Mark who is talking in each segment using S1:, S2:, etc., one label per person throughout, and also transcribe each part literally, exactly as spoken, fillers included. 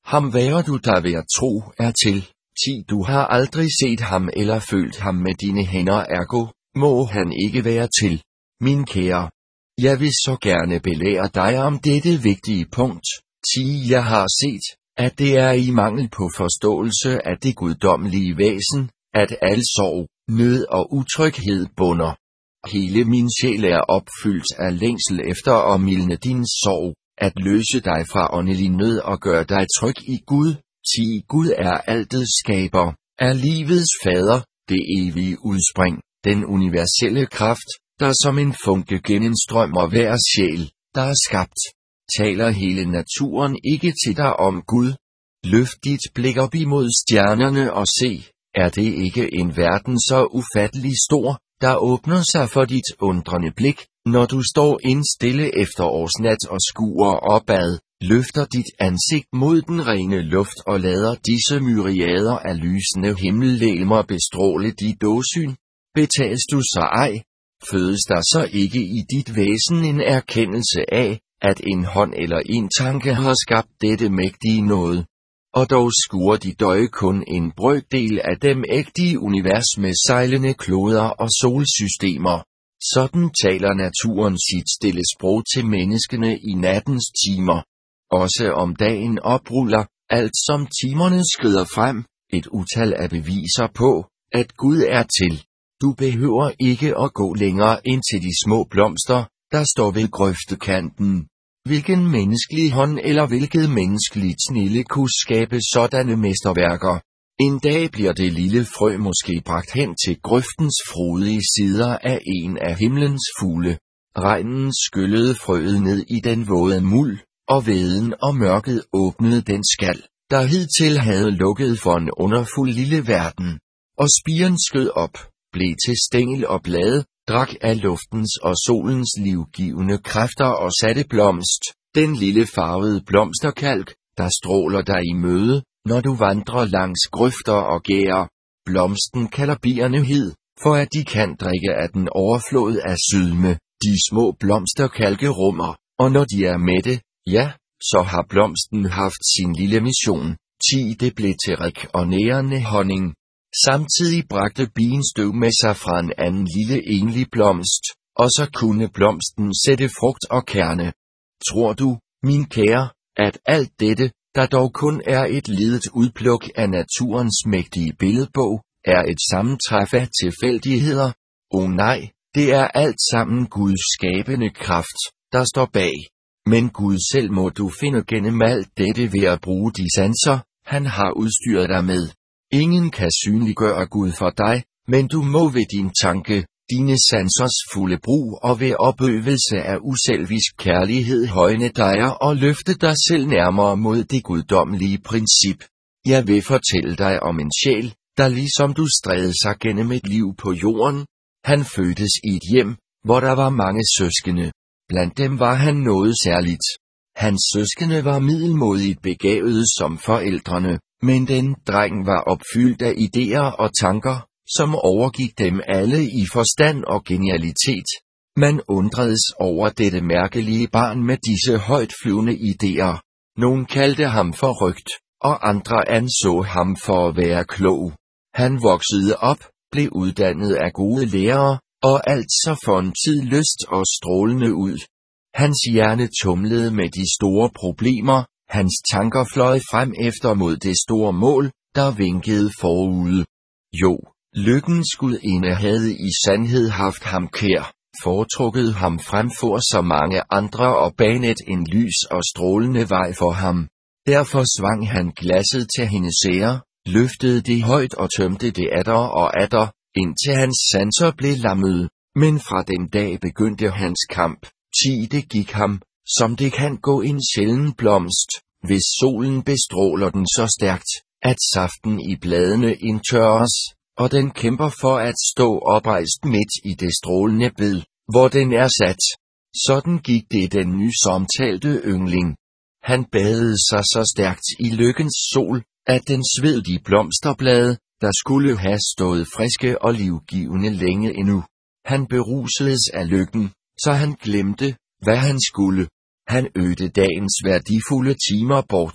S1: Ham værer du der ved at tro er til, ti du har aldrig set ham eller følt ham med dine hænder, ergo må han ikke være til. Min kære, jeg vil så gerne belære dig om dette vigtige punkt, ti jeg har set, at det er i mangel på forståelse af det guddommelige væsen, at al sorg, nød og utryghed bunder. Hele min sjæl er opfyldt af længsel efter at mildne din sorg, at løse dig fra åndelig nød og gøre dig tryg i Gud, ti Gud er altets skaber, er livets fader, det evige udspring, den universelle kraft, der som en funke gennemstrømmer hver sjæl, der er skabt. Taler hele naturen ikke til dig om Gud? Løft dit blik op imod stjernerne og se, er det ikke en verden så ufattelig stor, der åbner sig for dit undrende blik, når du står indstille efterårsnat og skuer opad, løfter dit ansigt mod den rene luft og lader disse myriader af lysende himmellegemer bestråle dit åsyn? Betages du så ej? Fødes der så ikke i dit væsen en erkendelse af, at en hånd eller en tanke har skabt dette mægtige noget? Og dog skuer de døje kun en brøkdel af dem ægtige univers med sejlende kloder og solsystemer. Sådan taler naturen sit stille sprog til menneskene i nattens timer. Også om dagen opruller, alt som timerne skrider frem, et utal af beviser på, at Gud er til. Du behøver ikke at gå længere ind til de små blomster, der står ved grøftekanten. Hvilken menneskelig hånd eller hvilket menneskeligt snille kunne skabe sådanne mesterværker? En dag bliver det lille frø måske bragt hen til grøftens frodige sider af en af himlens fugle. Regnen skyllede frøet ned i den våde muld, og væden og mørket åbnede den skal, der hidtil havde lukket for en underfuld lille verden. Og spiren skød op, blev til stængel og blade, drak af luftens og solens livgivende kræfter og satte blomst, den lille farvede blomsterkalk, der stråler dig i møde, når du vandrer langs grøfter og gærer. Blomsten kalder bierne hed, for at de kan drikke af den overflod af sydme, de små blomsterkalke rummer, og når de er mætte, ja, så har blomsten haft sin lille mission, ti det blev til rik og nærende honning. Samtidig bragte bien støv med sig fra en anden lille enlig blomst, og så kunne blomsten sætte frugt og kerne. Tror du, min kære, at alt dette, der dog kun er et ledet udpluk af naturens mægtige billedbog, er et sammentræf af tilfældigheder? Oh nej, det er alt sammen Guds skabende kraft, der står bag. Men Gud selv må du finde gennem alt dette ved at bruge de sanser, han har udstyret dig med. Ingen kan synliggøre Gud for dig, men du må ved din tanke, dine sansers fulde brug og ved opøvelse af uselvisk kærlighed højne dig og løfte dig selv nærmere mod det guddommelige princip. Jeg vil fortælle dig om en sjæl, der ligesom du strædede sig gennem et liv på jorden. Han fødtes i et hjem, hvor der var mange søskende. Blandt dem var han noget særligt. Hans søskende var middelmådigt begavede som forældrene, men den dreng var opfyldt af idéer og tanker, som overgik dem alle i forstand og genialitet. Man undredes over dette mærkelige barn med disse højtflyvende idéer. Nogle kaldte ham for røgt, og andre anså ham for at være klog. Han voksede op, blev uddannet af gode lærere, og alt så for en tid lyst og strålende ud. Hans hjerne tumlede med de store problemer, hans tanker fløj frem efter mod det store mål, der vinkede forude. Jo, lykkens gudinde havde i sandhed haft ham kær, foretrukket ham frem for så mange andre og banet en lys og strålende vej for ham. Derfor svang han glasset til hendes ære, løftede det højt og tømte det atter og atter, indtil hans sanser blev lammet. Men fra den dag begyndte hans kamp, ti det gik ham, som det kan gå en sjælden blomst, hvis solen bestråler den så stærkt, at saften i bladene indtørres, og den kæmper for at stå oprejst midt i det strålende bed, hvor den er sat. Sådan gik det den nysomtalte yngling. Han badede sig så stærkt i lykkens sol, at den sved de blomsterblade, der skulle have stået friske og livgivende længe endnu. Han berusedes af lykken, så han glemte, hvad han skulle. Han ødte dagens værdifulde timer bort,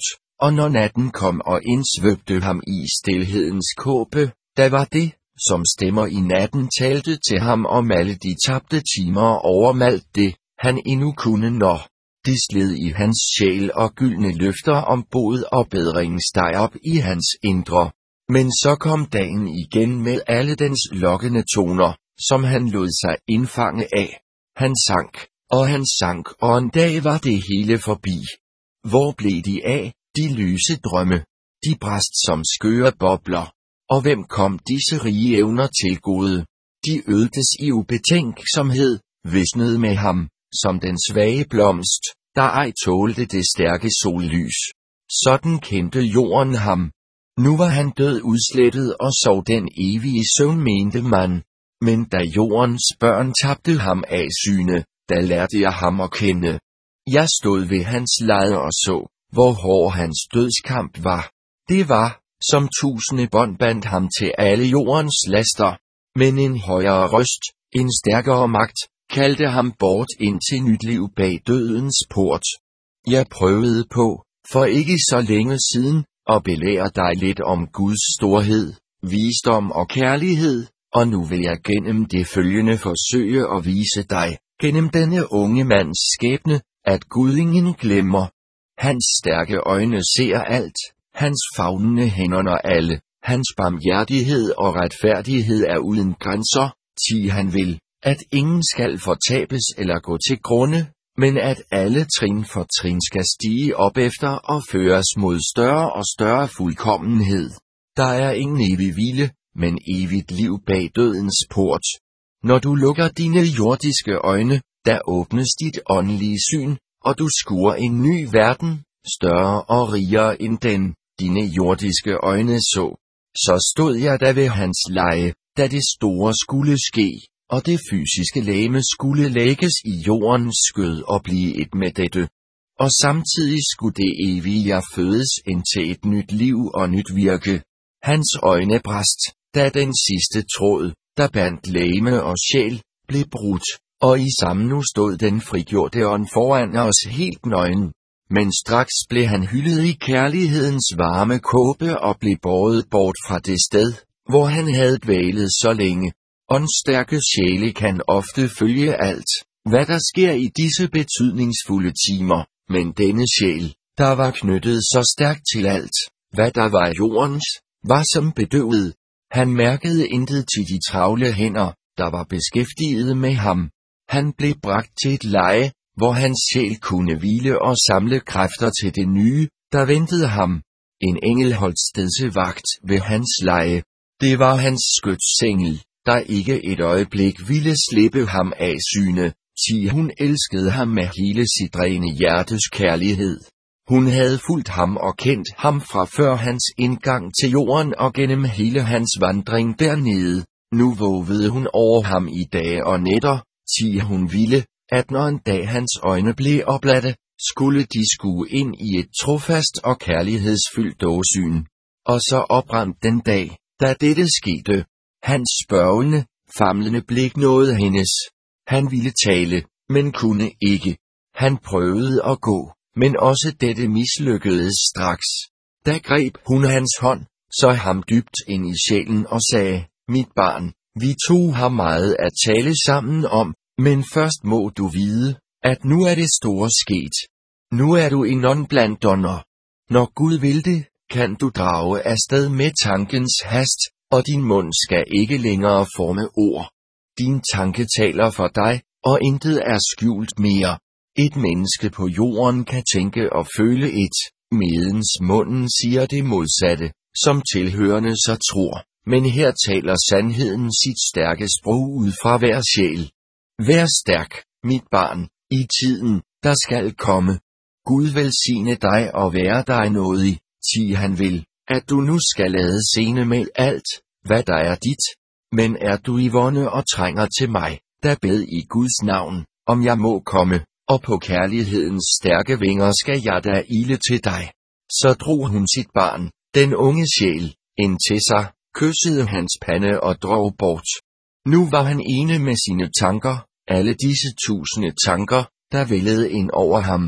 S1: og når natten kom og indsvøbte ham i stilhedens kåbe, da var det, som stemmer i natten talte til ham om alle de tabte timer overmalt det, han endnu kunne når. De sled i hans sjæl og gyldne løfter om bod og bedring steg op i hans indre. Men så kom dagen igen med alle dens lokkende toner, som han lod sig indfange af. Han sank, og han sank, og en dag var det hele forbi. Hvor blev de af, de lyse drømme? De brast som skøre bobler. Og hvem kom disse rige evner til gode? De ødeltes i ubetænksomhed, visnede med ham, som den svage blomst, der ej tålte det stærke sollys. Sådan kendte jorden ham. Nu var han død udslettet og sov den evige søvn, mente man. Men da jordens børn tabte ham af syne, da lærte jeg ham at kende. Jeg stod ved hans lejr og så, hvor hård hans dødskamp var. Det var, som tusinde bånd bandt ham til alle jordens laster. Men en højere røst, en stærkere magt, kaldte ham bort ind til nyt liv bag dødens port. Jeg prøvede på, for ikke så længe siden, at belære dig lidt om Guds storhed, visdom og kærlighed, og nu vil jeg gennem det følgende forsøge at vise dig, gennem denne unge mands skæbne, at Gud ingen glemmer. Hans stærke øjne ser alt, hans favnende hænder når alle, hans barmhjertighed og retfærdighed er uden grænser, ti han vil, at ingen skal fortabes eller gå til grunde, men at alle trin for trin skal stige op efter og føres mod større og større fuldkommenhed. Der er ingen evig hvile, men evigt liv bag dødens port. Når du lukker dine jordiske øjne, der åbnes dit åndelige syn, og du skuer en ny verden, større og rigere end den, dine jordiske øjne så. Så stod jeg der ved hans leje, da det store skulle ske, og det fysiske legeme skulle lægges i jordens skød og blive et med dette. Og samtidig skulle det evige jeg fødes ind til et nyt liv og nyt virke. Hans øjne brast, da den sidste tråd, der bandt legeme og sjæl, blev brudt, og i samme nu stod den frigjorte ånd foran os helt nøgen. Men straks blev han hyldet i kærlighedens varme kåbe og blev båret bort fra det sted, hvor han havde dvælet så længe. Åndsstærke sjæle kan ofte følge alt, hvad der sker i disse betydningsfulde timer, men denne sjæl, der var knyttet så stærkt til alt, hvad der var jordens, var som bedøvet. Han mærkede intet til de travle hænder, der var beskæftiget med ham. Han blev bragt til et leje, hvor hans sjæl kunne hvile og samle kræfter til det nye, der ventede ham. En engel holdt stedsvagt ved hans leje. Det var hans skytsengel, der ikke et øjeblik ville slippe ham af syne, ti hun elskede ham med hele sit rene hjertes kærlighed. Hun havde fulgt ham og kendt ham fra før hans indgang til jorden og gennem hele hans vandring dernede. Nu vågede hun over ham i dage og nætter, ti hun ville, at når en dag hans øjne blev oplatte, skulle de skue ind i et trofast og kærlighedsfyldt åsyn. Og så oprandt den dag, da dette skete. Hans spørgende, famlende blik nåede hendes. Han ville tale, men kunne ikke. Han prøvede at gå, men også dette mislykkedes straks. Da greb hun hans hånd, så ham dybt ind i sjælen og sagde, mit barn, vi to har meget at tale sammen om, men først må du vide, at nu er det store sket. Nu er du en ånd blandt ånder. Når Gud vil det, kan du drage afsted med tankens hast, og din mund skal ikke længere forme ord. Din tanke taler for dig, og intet er skjult mere. Et menneske på jorden kan tænke og føle et, medens munden siger det modsatte, som tilhørende så tror. Men her taler sandheden sit stærke sprog ud fra hver sjæl. Vær stærk, mit barn, i tiden, der skal komme. Gud velsigne dig og være dig nådig, ti han vil, at du nu skal lade scene med alt, hvad der er dit. Men er du i vonde og trænger til mig, der bed i Guds navn, om jeg må komme, og på kærlighedens stærke vinger skal jeg da ile til dig. Så drog hun sit barn, den unge sjæl, ind til sig, kyssede hans pande og drog bort. Nu var han ene med sine tanker, alle disse tusinde tanker, der vældede ind over ham.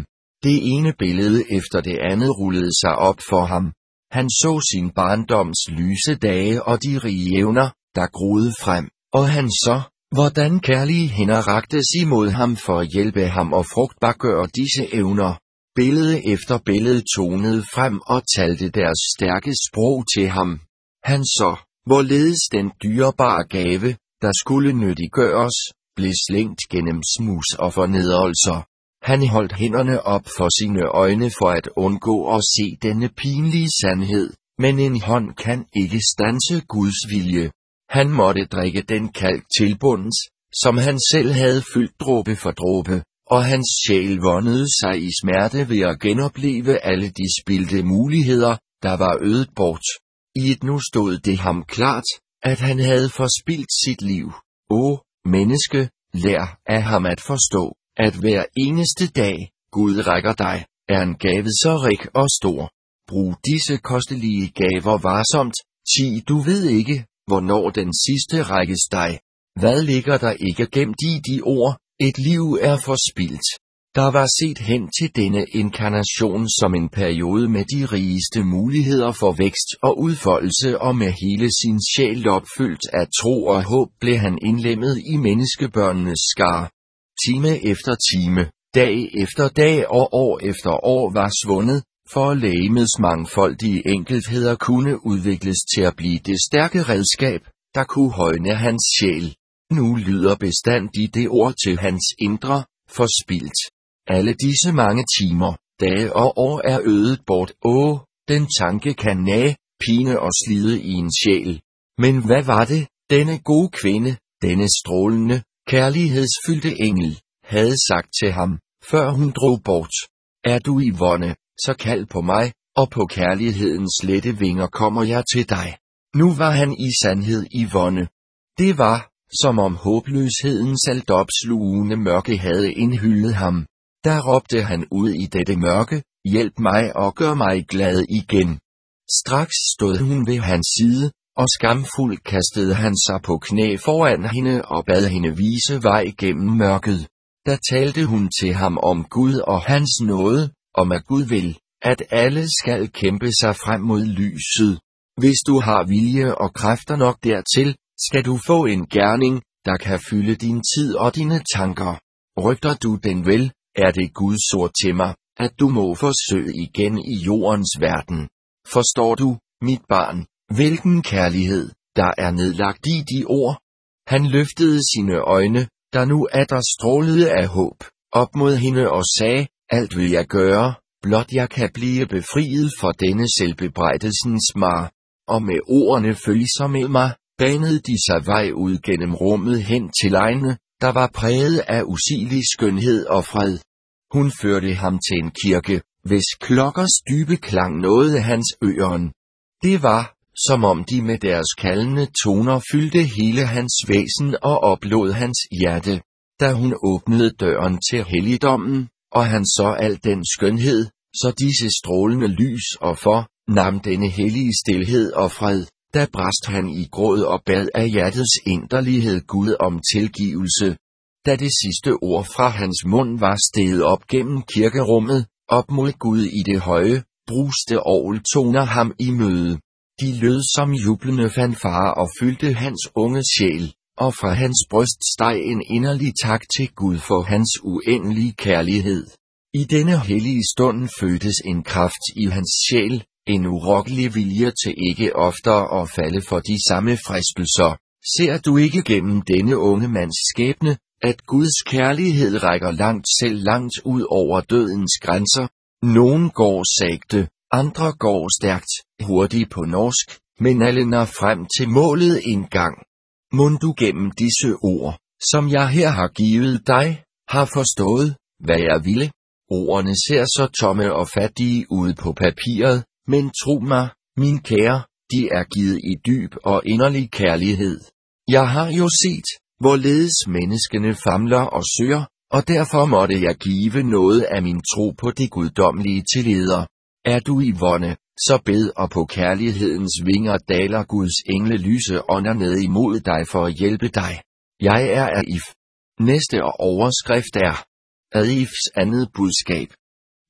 S1: Det ene billede efter det andet rullede sig op for ham. Han så sin barndoms lyse dage og de rige evner, der groede frem, og han så, hvordan kærlige hænder raktes imod ham for at hjælpe ham og frugtbargøre disse evner. Billede efter billede tonede frem og talte deres stærke sprog til ham. Han så, hvorledes den dyrebare gave, der skulle nyttiggøres, blev slængt gennem smus og fornedrelser. Han holdt hænderne op for sine øjne for at undgå at se denne pinlige sandhed, men en hånd kan ikke standse Guds vilje. Han måtte drikke den kalk til bunds, som han selv havde fyldt dråbe for dråbe, og hans sjæl vondede sig i smerte ved at genopleve alle de spildte muligheder, der var ødet bort. I et nu stod det ham klart, at han havde forspildt sit liv. Åh, menneske, lær af ham at forstå, at hver eneste dag, Gud rækker dig, er en gave så rig og stor. Brug disse kostelige gaver varsomt, sig du ved ikke, hvornår den sidste rækkes dig. Hvad ligger der ikke gemt i de ord, et liv er forspildt. Der var set hen til denne inkarnation som en periode med de rigeste muligheder for vækst og udfoldelse, og med hele sin sjæl opfyldt af tro og håb blev han indlemmet i menneskebørnenes skare. Time efter time, dag efter dag og år efter år var svundet, for at legemets mangfoldige enkeltheder kunne udvikles til at blive det stærke redskab, der kunne højne hans sjæl. Nu lyder bestandig det ord til hans indre, forspildt. Alle disse mange timer, dage og år er ødet bort. Åh, den tanke kan nage, pine og slide i en sjæl. Men hvad var det, denne gode kvinde, denne strålende, kærlighedsfyldte engel, havde sagt til ham, før hun drog bort? Er du i vonde, så kald på mig, og på kærlighedens lette vinger kommer jeg til dig. Nu var han i sandhed i vonde. Det var, som om håbløshedens altopslugende mørke havde indhyllet ham. Der råbte han ud i dette mørke, hjælp mig og gør mig glad igen. Straks stod hun ved hans side, og skamfuld kastede han sig på knæ foran hende og bad hende vise vej gennem mørket. Der talte hun til ham om Gud og hans nåde, om at Gud vil, at alle skal kæmpe sig frem mod lyset. Hvis du har vilje og kræfter nok dertil, skal du få en gerning, der kan fylde din tid og dine tanker. Rygter du den vel, er det Guds ord til mig, at du må forsøge igen i jordens verden. Forstår du, mit barn, hvilken kærlighed, der er nedlagt i de ord? Han løftede sine øjne, der nu atter strålede af håb, op mod hende og sagde, alt vil jeg gøre, blot jeg kan blive befriet for denne selvbebrejdelsens mar. Og med ordene følg så med mig, banede de sig vej ud gennem rummet hen til egne, der var præget af usigelig skønhed og fred. Hun førte ham til en kirke, hvis klokkers dybe klang nåede hans øren. Det var, som om de med deres kaldende toner fyldte hele hans væsen og oplod hans hjerte. Da hun åbnede døren til helligdommen, og han så al den skønhed, så disse strålende lys og for, nam denne hellige stilhed og fred, da brast han i gråd og bad af hjertets inderlighed Gud om tilgivelse. Da det sidste ord fra hans mund var steget op gennem kirkerummet, op mod Gud i det høje, bruste orgeltoner ham i møde. De lød som jublende fanfare og fyldte hans unge sjæl, og fra hans bryst steg en inderlig tak til Gud for hans uendelige kærlighed. I denne hellige stund fødtes en kraft i hans sjæl, en urokkelig vilje til ikke oftere at falde for de samme fristelser. Ser du ikke gennem denne unge mands skæbne, at Guds kærlighed rækker langt selv langt ud over dødens grænser? Nogen går sagte, andre går stærkt, hurtigt på norsk, men alle når frem til målet en gang. Mon du gennem disse ord, som jeg her har givet dig, har forstået, hvad jeg ville? Ordene ser så tomme og fattige ud på papiret, men tro mig, min kære, de er givet i dyb og inderlig kærlighed. Jeg har jo set, hvorledes menneskene famler og søger, og derfor måtte jeg give noget af min tro på det guddommelige til leder. Er du i vonde, så bed, og på kærlighedens vinger daler Guds engle lyse ånder ned imod dig for at hjælpe dig. Jeg er Aif. Næste overskrift er Aifs andet budskab.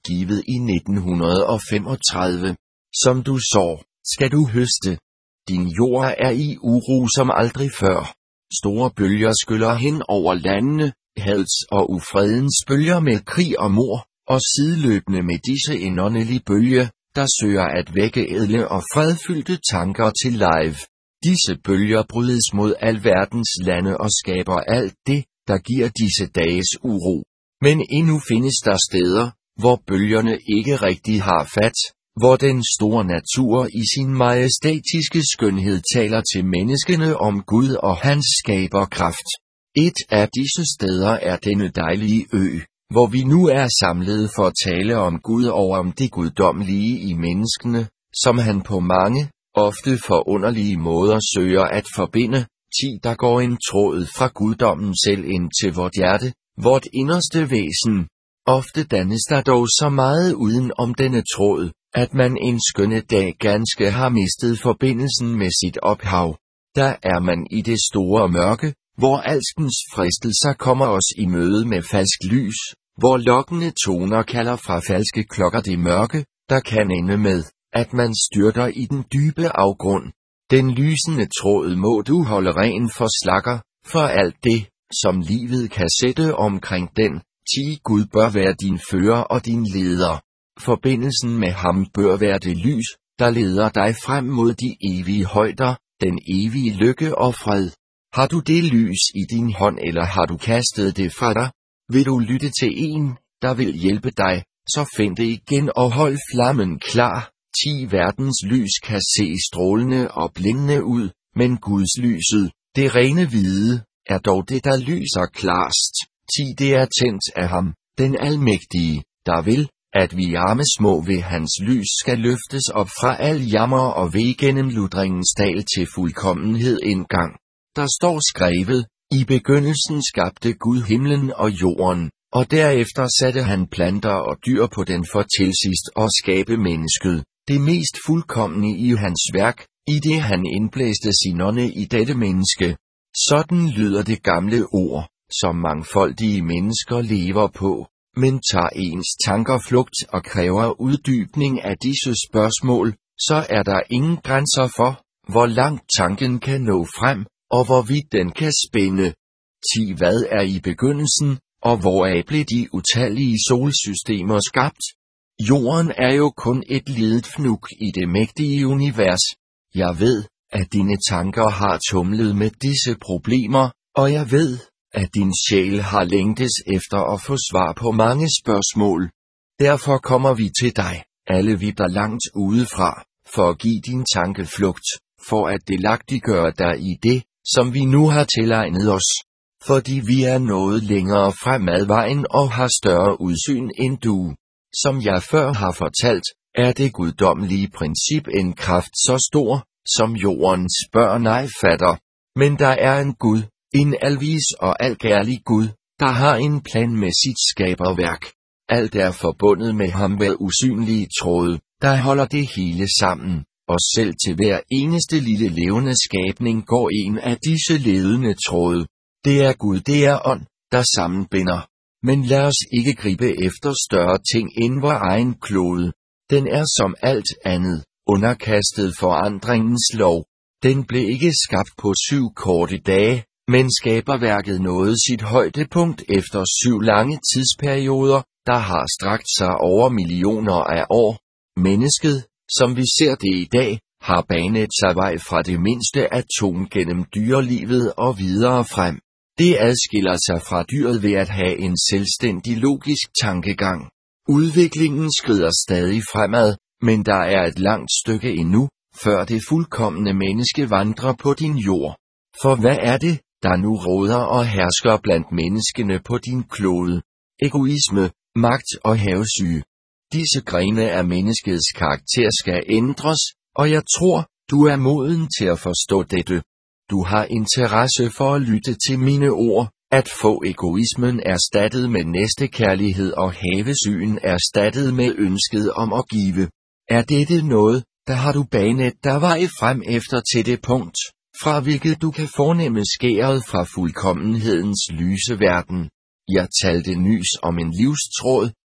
S1: givet i nitten femogtredive. Som du sår, skal du høste. Din jord er i uro som aldrig før. Store bølger skyller hen over landene, hads og ufredens bølger med krig og mord, og sideløbende med disse en åndelig bølge, der søger at vække ædle og fredfyldte tanker til live. Disse bølger brydes mod alverdens lande og skaber alt det, der giver disse dages uro. Men endnu findes der steder, hvor bølgerne ikke rigtig har fat, hvor den store natur i sin majestætiske skønhed taler til menneskene om Gud og hans skaberkraft. Et af disse steder er denne dejlige ø, hvor vi nu er samlet for at tale om Gud og om det guddommelige i menneskene, som han på mange, ofte forunderlige måder søger at forbinde. ti Der går en tråd fra guddommen selv ind til vort hjerte, vort inderste væsen. Ofte dannes der dog så meget uden om denne tråd, at man en skønne dag ganske har mistet forbindelsen med sit ophav. Der er man i det store mørke, hvor alskens fristelser kommer os i møde med falsk lys, hvor lokkende toner kalder fra falske klokker det mørke, der kan ende med, at man styrter i den dybe afgrund. Den lysende tråd må du holde ren for slakker, for alt det, som livet kan sætte omkring den. ti Gud bør være din fører og din leder. Forbindelsen med ham bør være det lys, der leder dig frem mod de evige højder, den evige lykke og fred. Har du det lys i din hånd, eller har du kastet det fra dig? Vil du lytte til en, der vil hjælpe dig, så find det igen og hold flammen klar. ti Verdens lys kan se strålende og blændende ud, men Guds lyset, det rene hvide, er dog det, der lyser klarest. ti Det er tændt af ham, den almægtige, der vil, at vi arme små ved hans lys skal løftes op fra al jammer og ved gennem ludringens dal til fuldkommenhed engang. Der står skrevet, i begyndelsen skabte Gud himlen og jorden, og derefter satte han planter og dyr på den for til sidst at skabe mennesket, det mest fuldkomne i hans værk, i det han indblæste sin ånde i dette menneske. Sådan lyder det gamle ord, som mangfoldige mennesker lever på, men tager ens tanker flugt og kræver uddybning af disse spørgsmål, så er der ingen grænser for, hvor langt tanken kan nå frem, og hvorvidt den kan spænde. ti Hvad er i begyndelsen, og hvoraf blev de utallige solsystemer skabt? Jorden er jo kun et lidet fnug i det mægtige univers. Jeg ved, at dine tanker har tumlet med disse problemer, og jeg ved, at din sjæl har længtes efter at få svar på mange spørgsmål. Derfor kommer vi til dig, alle vi der langt udefra, for at give din tanke flugt, for at delagtiggøre dig i det, som vi nu har tilegnet os. Fordi vi er noget længere fremad vejen og har større udsyn end du. Som jeg før har fortalt, er det guddommelige princip en kraft så stor, som jordens børn ej fatter. Men der er en Gud, en alvis og alkærlig Gud, der har en plan med sit skaberværk. Alt er forbundet med ham ved usynlige tråde, der holder det hele sammen, og selv til hver eneste lille levende skabning går en af disse ledende tråde. Det er Gud, det er ånd, der sammenbinder. Men lad os ikke gribe efter større ting end vor egen klode. Den er som alt andet, underkastet forandringens lov. Den blev ikke skabt på syv korte dage, men skaberværket nåede sit højdepunkt efter syv lange tidsperioder, der har strakt sig over millioner af år. Mennesket, som vi ser det i dag, har banet sig vej fra det mindste atom gennem dyrelivet og videre frem. Det adskiller sig fra dyret ved at have en selvstændig logisk tankegang. Udviklingen skrider stadig fremad, men der er et langt stykke endnu, før det fuldkomne menneske vandrer på din jord. For hvad er det, der nu råder og hersker blandt menneskene på din klode? Egoisme, magt og havesyge. Disse grene af menneskets karakter skal ændres, og jeg tror, du er moden til at forstå dette. Du har interesse for at lytte til mine ord, at få egoismen erstattet med næstekærlighed og havesygen erstattet med ønsket om at give. Er dette noget, der har du banet der vej frem efter til det punkt, fra hvilket du kan fornemme skæret fra fuldkommenhedens lyse verden? Jeg talte nys om en livstråd,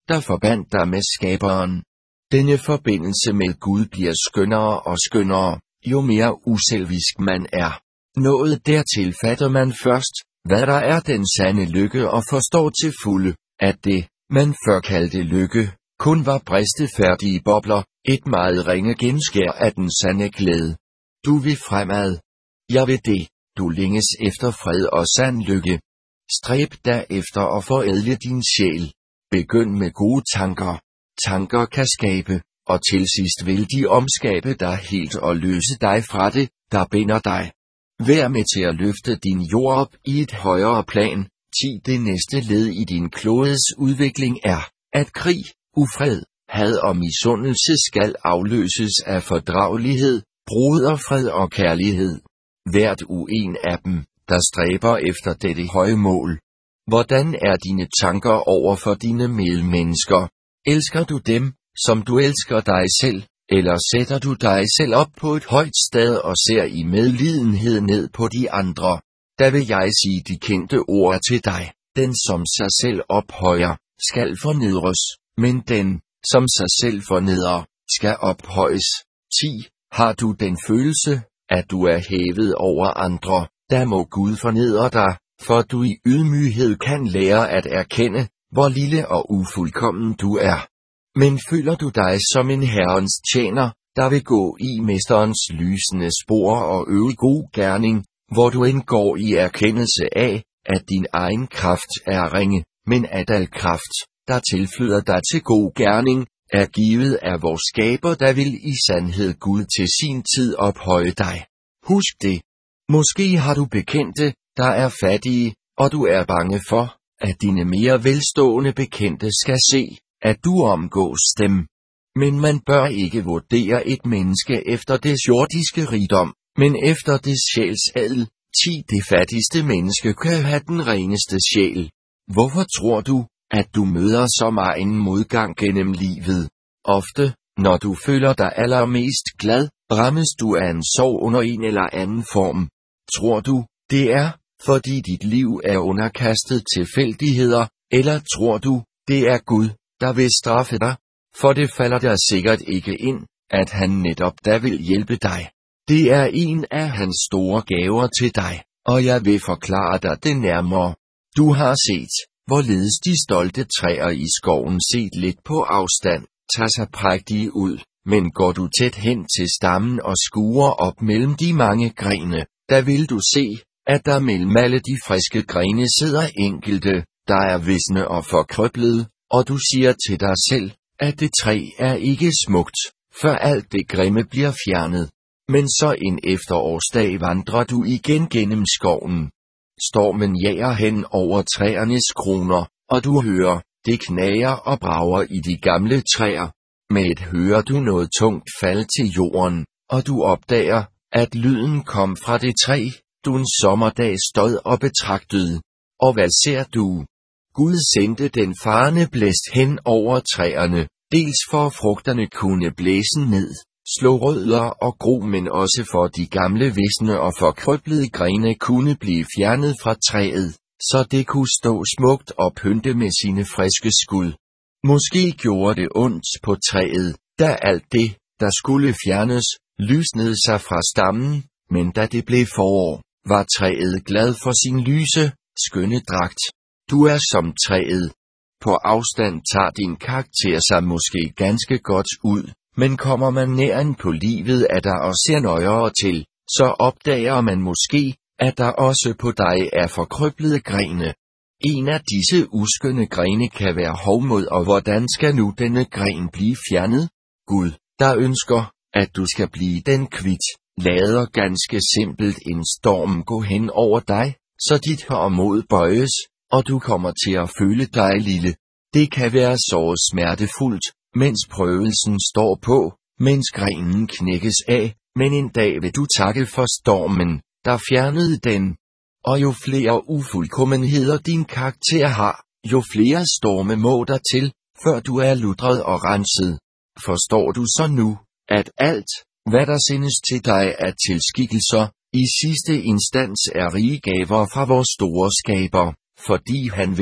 S1: der forbandt dig med skaberen. Denne forbindelse med Gud bliver skønnere og skønnere, jo mere uselvisk man er. Nået dertil fatter man først, hvad der er den sande lykke, og forstår til fulde, at det, man før kaldte lykke, kun var bristefærdige bobler, et meget ringe genskær af den sande glæde. Du vil fremad. Jeg vil det, du længes efter fred og sand lykke. Stræb derefter og forædle din sjæl. Begynd med gode tanker. Tanker kan skabe, og til sidst vil de omskabe dig helt og løse dig fra det, der binder dig. Vær med til at løfte din jord op i et højere plan. ti Det næste led i din klodes udvikling er, at krig, ufred, had og misundelse skal afløses af fordragelighed, broderfred og kærlighed. Hvert uen af dem, der stræber efter dette høje mål. Hvordan er dine tanker over for dine medmennesker? Elsker du dem, som du elsker dig selv, eller sætter du dig selv op på et højt sted og ser i medlidenhed ned på de andre? Der vil jeg sige de kendte ord til dig. Den som sig selv ophøjer, skal fornedres, men den, som sig selv fornedrer, skal ophøjes. ti Har du den følelse, at du er hævet over andre, der må Gud fornedre dig, for du i ydmyghed kan lære at erkende, hvor lille og ufuldkommen du er. Men føler du dig som en Herrens tjener, der vil gå i mesterens lysende spor og øve god gerning, hvor du indgår i erkendelse af, at din egen kraft er ringe, men at al kraft, der tilflyder dig til god gerning, er givet af vor skaber, der vil i sandhed Gud til sin tid ophøje dig. Husk det. Måske har du bekendte, der er fattige, og du er bange for, at dine mere velstående bekendte skal se, at du omgås dem. Men man bør ikke vurdere et menneske efter dets jordiske rigdom, men efter dets sjælsadel. ti Det fattigste menneske kan have den reneste sjæl. Hvorfor tror du, at du møder så megen modgang gennem livet? Ofte, når du føler dig allermest glad, rammes du af en sorg under en eller anden form. Tror du, det er, fordi dit liv er underkastet tilfældigheder, eller tror du, det er Gud, der vil straffe dig? For det falder dig sikkert ikke ind, at han netop da vil hjælpe dig. Det er en af hans store gaver til dig, og jeg vil forklare dig det nærmere. Du har set, hvorledes de stolte træer i skoven set lidt på afstand, tager sig prægtige ud, men går du tæt hen til stammen og skuer op mellem de mange grene, der vil du se, at der mellem alle de friske grene sidder enkelte, der er visne og forkrøblede, og du siger til dig selv, at det træ er ikke smukt, før alt det grimme bliver fjernet. Men så en efterårsdag vandrer du igen gennem skoven. Stormen jager hen over træernes kroner, og du hører, det knager og brager i de gamle træer. Med et hører du noget tungt falde til jorden, og du opdager, at lyden kom fra det træ, du en sommerdag stod og betragtede. Og hvad ser du? Gud sendte den farne blæst hen over træerne, dels for frugterne kunne blæse ned, slå rødder og gro, men også for de gamle visne og forkrøblede grene kunne blive fjernet fra træet, så det kunne stå smukt og pynte med sine friske skud. Måske gjorde det ondt på træet, da alt det, der skulle fjernes, lysnede sig fra stammen, men da det blev forår, var træet glad for sin lyse, skønne dragt. Du er som træet. På afstand tager din karakter sig måske ganske godt ud, men kommer man næren på livet af dig og ser nøjere til, så opdager man måske, at der også på dig er forkrøblede grene. En af disse uskønne grene kan være hovmod, og hvordan skal nu denne gren blive fjernet? Gud, der ønsker, at du skal blive den kvit, lader ganske simpelt en storm gå hen over dig, så dit hårmod bøjes, og du kommer til at føle dig lille. Det kan være så smertefuldt, mens prøvelsen står på, mens grenen knækkes af, men en dag vil du takke for stormen, der fjernede den. Og jo flere ufuldkommenheder din karakter har, jo flere storme må der til, før du er lutret og renset. Forstår du så nu, at alt, hvad der sendes til dig af tilskikkelser, i sidste instans er rige gaver fra vor store skaber, fordi han vil,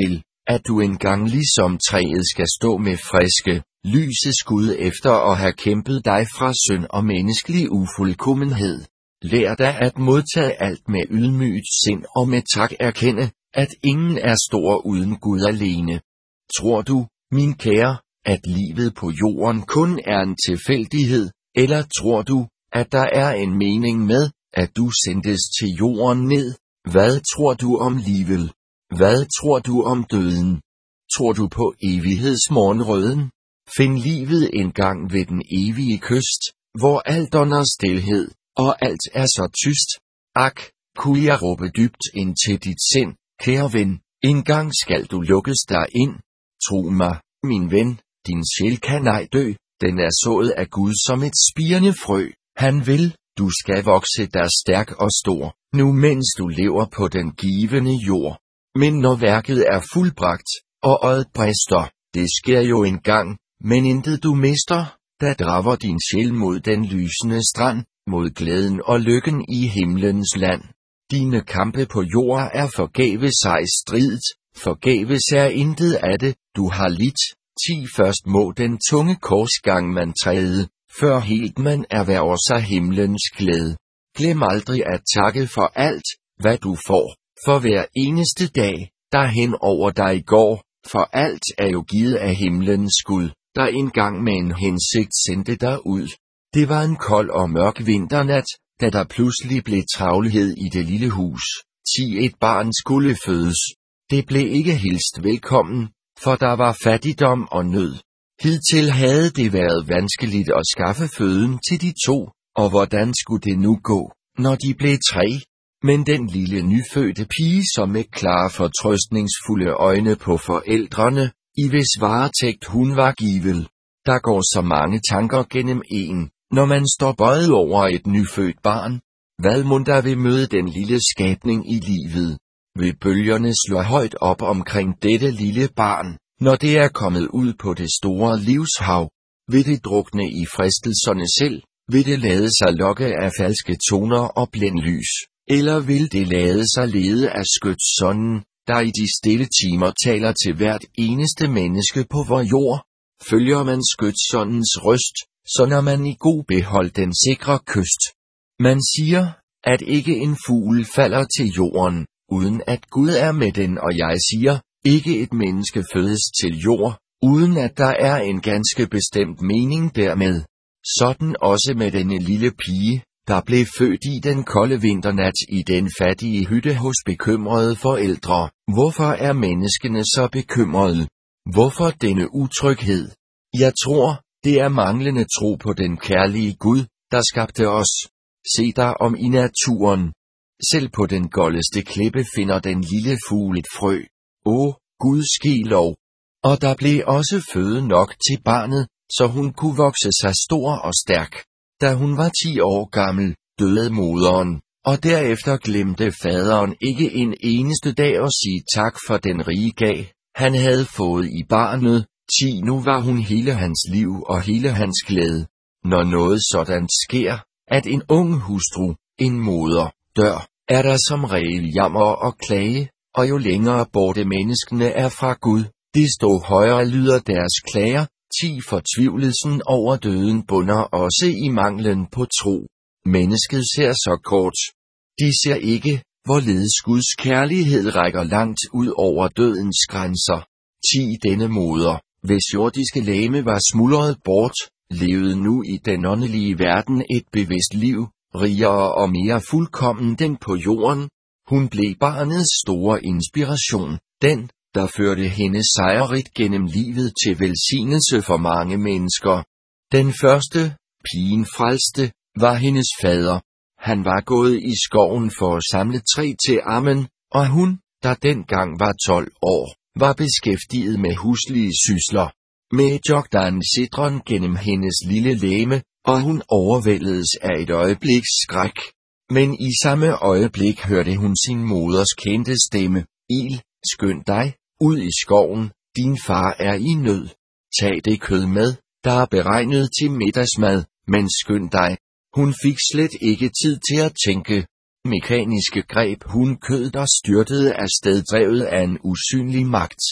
S1: at du engang ligesom træet skal stå med friske, lyse skud efter at have kæmpet dig fra synd og menneskelig ufuldkommenhed. Lær dig at modtage alt med ydmygt sind og med tak erkende, at ingen er stor uden Gud alene. Tror du, min kære, at livet på jorden kun er en tilfældighed, eller tror du, at der er en mening med, at du sendtes til jorden ned? Hvad tror du om livet? Hvad tror du om døden? Tror du på evighedsmorgenrøden? Find livet engang ved den evige kyst, hvor alt ånder stilhed, og alt er så tyst. Ak, kunne jeg råbe dybt ind til dit sind, kære ven, engang skal du lukkes derind. Tro mig, min ven, din sjæl kan ej dø, den er sået af Gud som et spirende frø. Han vil, du skal vokse der stærk og stor, nu mens du lever på den givende jord. Men når værket er fuldbragt, og øjet brister, det sker jo engang, men intet du mister, der drager din sjæl mod den lysende strand, mod glæden og lykken i himlens land. Dine kampe på jord er forgæves sig stridt, forgæves er intet af det, du har lidt. Ti først må den tunge korsgang man træde, før helt man erhverver sig himlens glæde. Glem aldrig at takke for alt, hvad du får, for hver eneste dag, der hen over dig går, for alt er jo givet af himlens Gud, der engang med en hensigt sendte dig ud. Det var en kold og mørk vinternat, da der pludselig blev travlhed i det lille hus. Ti et barn skulle fødes. Det blev ikke hilst velkommen, for der var fattigdom og nød. Hidtil havde det været vanskeligt at skaffe føden til de to, og hvordan skulle det nu gå, når de blev tre? Men den lille nyfødte pige så med klare fortrøstningsfulde øjne på forældrene, i hvis varetægt hun var givet. Der går så mange tanker gennem en, når man står bøjet over et nyfødt barn. Hvad mon der vil møde den lille skabning i livet? Vil bølgerne slå højt op omkring dette lille barn, når det er kommet ud på det store livshav? Vil det drukne i fristelserne selv? Vil det lade sig lokke af falske toner og blændlys? Eller vil det lade sig lede af skytsånden, der i de stille timer taler til hvert eneste menneske på vor jord? Følger man skytsåndens røst, så når man i god behold den sikre kyst. Man siger, at ikke en fugl falder til jorden, uden at Gud er med den, og jeg siger, ikke et menneske fødes til jord, uden at der er en ganske bestemt mening dermed. Sådan også med denne lille pige, der blev født i den kolde vinternat i den fattige hytte hos bekymrede forældre. Hvorfor er menneskene så bekymrede? Hvorfor denne utryghed? Jeg tror, det er manglende tro på den kærlige Gud, der skabte os. Se dig om i naturen. Selv på den goldeste klippe finder den lille fugl et frø. Åh, Gud ske lov. Og der blev også føde nok til barnet, så hun kunne vokse sig stor og stærk. Da hun var ti år gammel, døde moderen, og derefter glemte faderen ikke en eneste dag at sige tak for den rige gav, han havde fået i barnet. Ti nu var hun hele hans liv og hele hans glæde. Når noget sådan sker, at en ung hustru, en moder, dør, er der som regel jammer og klage, og jo længere borte menneskene er fra Gud, desto højere lyder deres klager. Ti fortvivlelsen over døden bunder også i manglen på tro. Mennesket ser så kort. De ser ikke, hvorledes Guds kærlighed rækker langt ud over dødens grænser. Ti denne moder, hvis jordiske legeme var smuldret bort, levede nu i den åndelige verden et bevidst liv, rigere og mere fuldkommen den på jorden. Hun blev barnets store inspiration, den, der førte hende sejrigt gennem livet til velsignelse for mange mennesker. Den første, pigen frelste, var hendes fader. Han var gået i skoven for at samle træ til Amen, og hun, der dengang var tolv år, var beskæftiget med huslige sysler. Med Jordan Citron gennem hendes lille legeme, og hun overvældedes af et øjebliks skræk. Men i samme øjeblik hørte hun sin moders kendte stemme. Il, skynd dig, ud i skoven, din far er i nød. Tag det kød med, der er beregnet til middagsmad, men skynd dig. Hun fik slet ikke tid til at tænke. Mekaniske greb hun kødet og styrtede afsted drevet af en usynlig magt.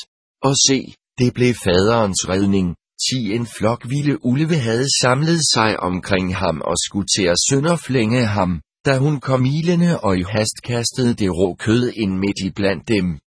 S1: Og se, det blev faderens redning. Ti en flok vilde ulve havde samlet sig omkring ham og skulle til at sønderflænge ham, da hun kom ilende og i hast kastede det rå kød ind midt i blandt dem.